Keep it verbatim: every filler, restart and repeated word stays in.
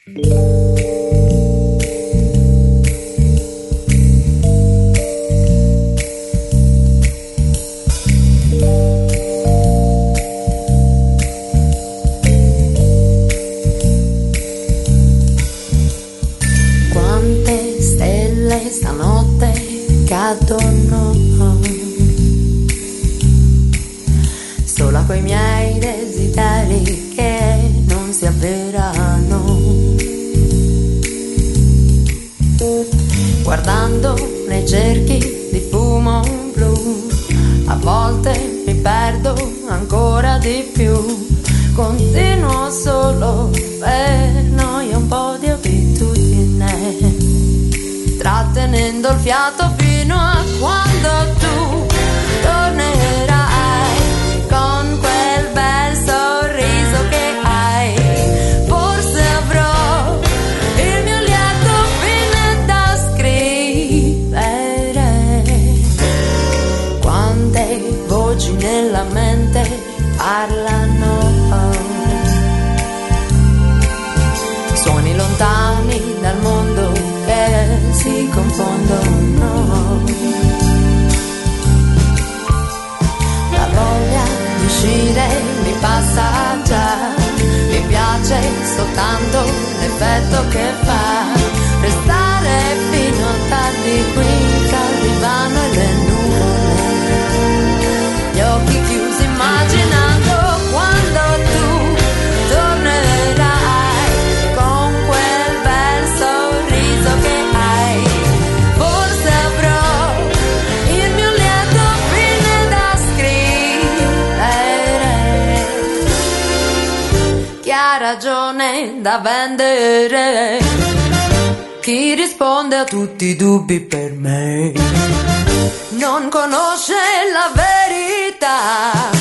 Quante stelle stanotte cadono solo a quei miei desideri che non si avverano. Guardando nei cerchi di fumo blu, a volte mi perdo ancora di più. Continuo solo per noia, un po' di abitudine, trattenendo il fiato fino a quando tu tornerai con quel bel sorriso che hai. Forse avrò il mio lieto fine da scrivere. Quante voci nella mente parlano, suoni lontani dal mondo che si confondono. La voglia di uscire mi passa già, mi piace soltanto l'effetto che fa restare fino a tardi qui tra il divano e le nuvole, gli occhi chiusi immaginando quando tu tornerai con quel bel sorriso che hai. Forse avrò il mio lieto fine da scrivere. Chi ha ragione da vendere? Chi risponde a tutti i dubbi per me? Non conosce la verità.